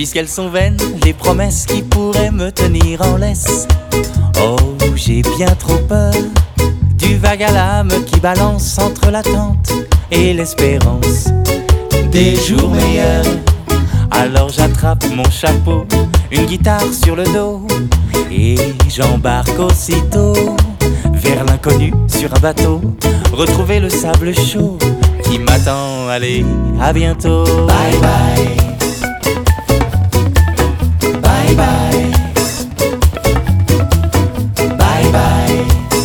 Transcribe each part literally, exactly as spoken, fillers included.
puisqu'elles sont vaines, les promesses qui pourraient me tenir en laisse. Oh, j'ai bien trop peur du vague à l'âme qui balance entre l'attente et l'espérance des jours meilleurs. Alors j'attrape mon chapeau, une guitare sur le dos, et j'embarque aussitôt vers l'inconnu sur un bateau, retrouver le sable chaud qui m'attend. Allez, à bientôt. Bye bye. Bye bye. Bye bye.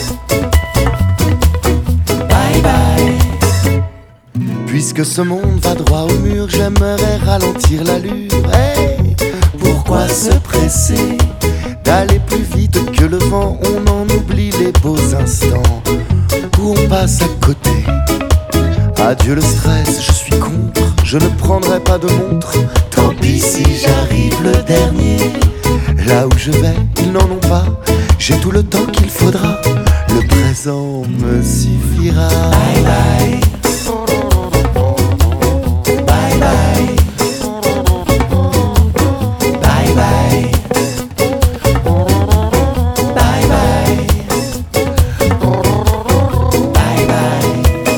Bye bye. Puisque ce monde va droit au mur, j'aimerais ralentir l'allure. Hey, pourquoi se presser d'aller plus vite que le vent? On en oublie les beaux instants où on passe à côté. Adieu le stress, je suis contre, je ne prendrai pas de montre. Tant pis si j'arrive le dernier. Là où je vais, ils n'en ont pas. J'ai tout le temps qu'il faudra. Le présent me suffira. Bye bye. Bye bye. Bye bye. Bye bye. Bye bye.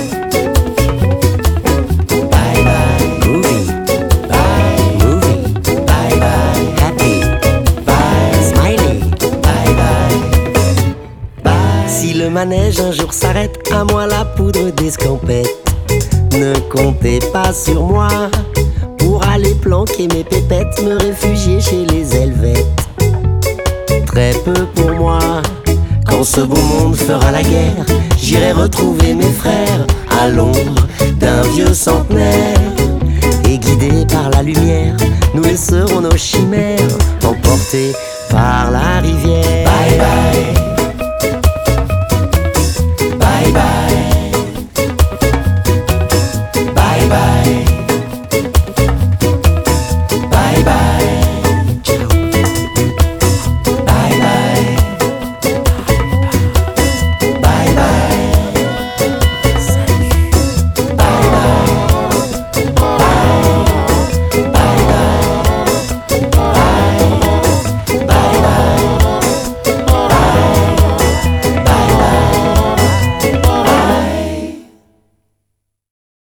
Bye bye. Movie, Bye. movie, Bye bye. happy, Bye. smiley. Bye bye. Bye. Si le manège un jour s'arrête, à moi la poudre d'escampette. Ne comptez pas sur moi pour aller planquer mes pépettes, me réfugier chez les Helvètes. Très peu pour moi. Quand ce beau monde fera la guerre, j'irai retrouver mes frères à l'ombre d'un vieux centenaire. Et guidés par la lumière, nous laisserons nos chimères emportées par la rivière.